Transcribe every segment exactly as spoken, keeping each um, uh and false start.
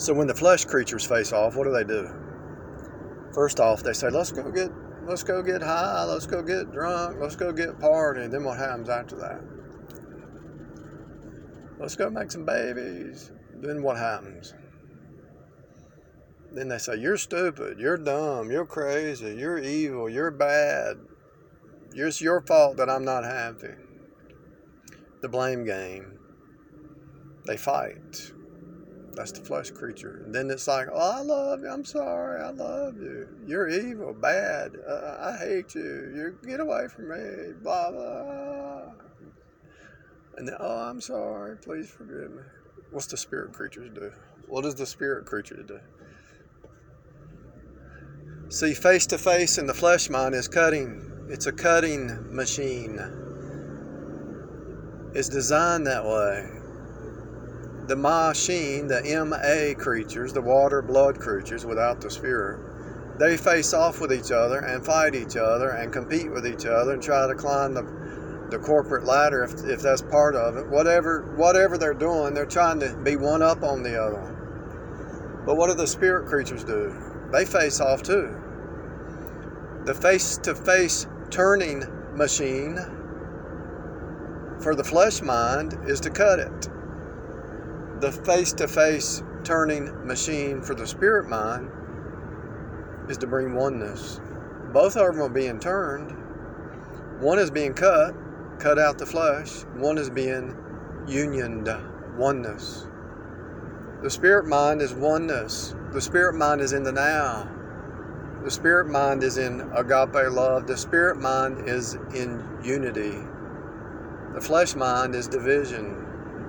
So when the flesh creatures face off, what do they do? First off, they say, let's go get let's go get high, let's go get drunk, let's go get party. Then what happens after that? Let's go make some babies. Then what happens? Then they say, you're stupid, you're dumb, you're crazy, you're evil, you're bad. It's your fault that I'm not happy. The blame game. They fight. That's the flesh creature. And then it's like, oh, I love you. I'm sorry. I love you. You're evil, bad. Uh, I hate you. You get away from me. Blah, blah. And then, oh, I'm sorry. Please forgive me. What's the spirit creatures do? What does the spirit creature do? See, face to face in the flesh mind is cutting. It's a cutting machine. It's designed that way. The machine, the M A creatures, the water blood creatures without the spirit, they face off with each other and fight each other and compete with each other and try to climb the, the corporate ladder if, if that's part of it. Whatever, whatever they're doing, they're trying to be one up on the other one. But what do the spirit creatures do? They face off too. The face-to-face turning machine for the flesh mind is to cut it. The face-to-face turning machine for the spirit mind is to bring oneness. Both of them are being turned. One is being cut, cut out the flesh. One is being unioned, oneness. The spirit mind is oneness. The spirit mind is in the now. The spirit mind is in agape love. The spirit mind is in unity. The flesh mind is division.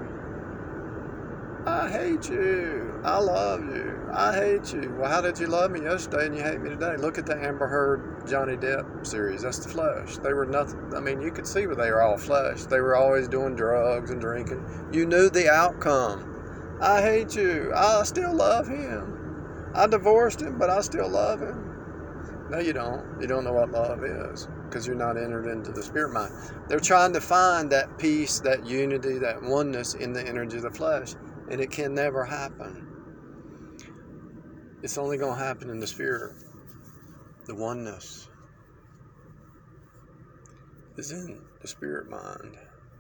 I hate you. I love you. I hate you. Well, how did you love me yesterday and you hate me today? Look at the Amber Heard, Johnny Depp series. That's the flesh. They were nothing. I mean, you could see where they were all flesh. They were always doing drugs and drinking. You knew the outcome. I hate you. I still love him. I divorced him, but I still love him. No, you don't. You don't know what love is because you're not entered into the spirit mind. They're trying to find that peace, that unity, that oneness in the energy of the flesh. And it can never happen. It's only going to happen in the spirit. The oneness is in the spirit mind.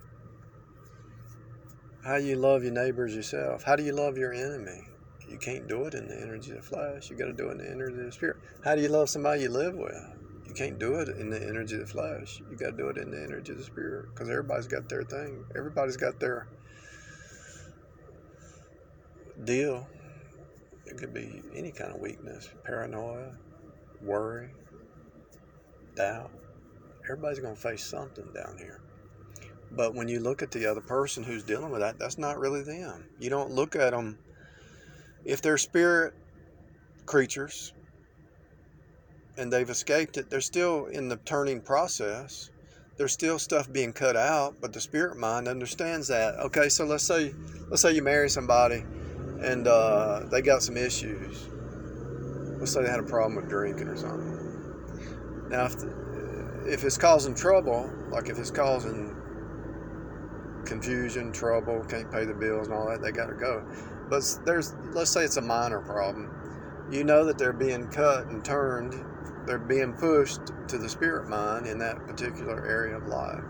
How do you love your neighbors yourself? How do you love your enemy? You can't do it in the energy of the flesh. You got to do it in the energy of the spirit. How do you love somebody you live with? You can't do it in the energy of the flesh. You got to do it in the energy of the spirit. Because everybody's got their thing. Everybody's got their deal. It could be any kind of weakness, paranoia, worry, doubt. Everybody's going to face something down here. But when you look at the other person who's dealing with that, that's not really them. You don't look at them. If they're spirit creatures and they've escaped it, they're still in the turning process. There's still stuff being cut out, but the spirit mind understands that. Okay, so let's say let's say you marry somebody and uh, they got some issues. Let's say they had a problem with drinking or something. Now, if, the, if it's causing trouble, like if it's causing confusion, trouble, can't pay the bills and all that, they got to go. But there's, let's say it's a minor problem. You know that they're being cut and turned. They're being pushed to the spirit mind in that particular area of life.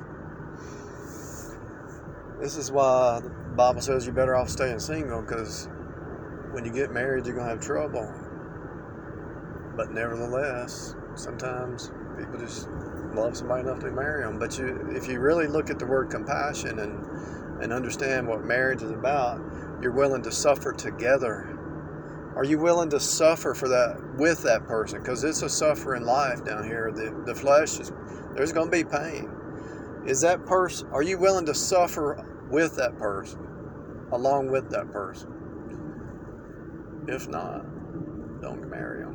This is why the Bible says you're better off staying single, because when you get married, you're going to have trouble. But nevertheless, sometimes people just love somebody enough to marry them. But you, if you really look at the word compassion and, and understand what marriage is about, you're willing to suffer together. Are you willing to suffer for that with that person? Because it's a suffering life down here. The, the flesh is, there's going to be pain. Is that person, are you willing to suffer with that person, along with that person? If not, don't marry them.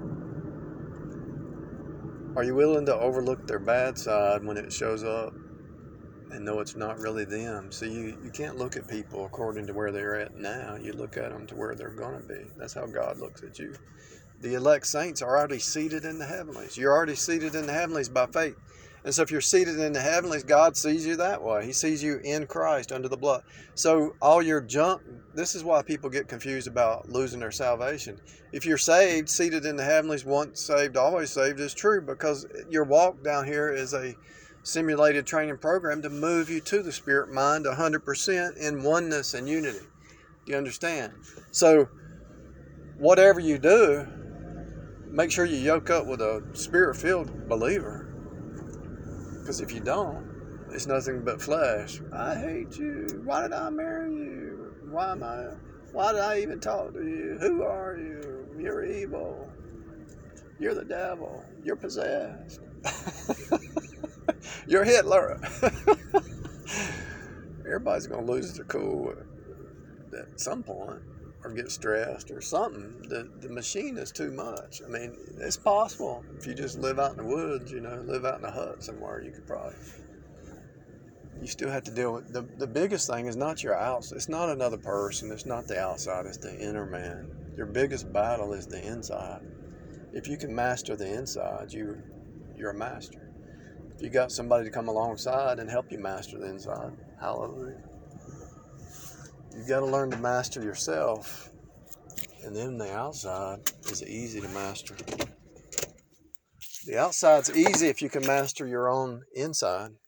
Are you willing to overlook their bad side when it shows up and know it's not really them? So you, you can't look at people according to where they're at now. You look at them to where they're going to be. That's how God looks at you. The elect saints are already seated in the heavenlies. You're already seated in the heavenlies by faith. And so if you're seated in the heavenlies, God sees you that way. He sees you in Christ under the blood. So all your junk, this is why people get confused about losing their salvation. If you're saved, seated in the heavenlies, once saved, always saved is true, because your walk down here is a simulated training program to move you to the spirit mind one hundred percent in oneness and unity. Do you understand? So whatever you do, make sure you yoke up with a spirit-filled believer. Because if you don't, it's nothing but flesh. I hate you. Why did I marry you? Why am I? Why did I even talk to you? Who are you? You're evil. You're the devil. You're possessed. You're Hitler. Everybody's going to lose their cool at some point, or get stressed or something. The the machine is too much. I mean, it's possible. If you just live out in the woods, you know, live out in a hut somewhere, you could probably, you still have to deal with, the, the biggest thing is not your outside. It's not another person. It's not the outside. It's the inner man. Your biggest battle is the inside. If you can master the inside, you, you're a master. If you got somebody to come alongside and help you master the inside, hallelujah. You've got to learn to master yourself, and then the outside is easy to master. The outside's easy if you can master your own inside.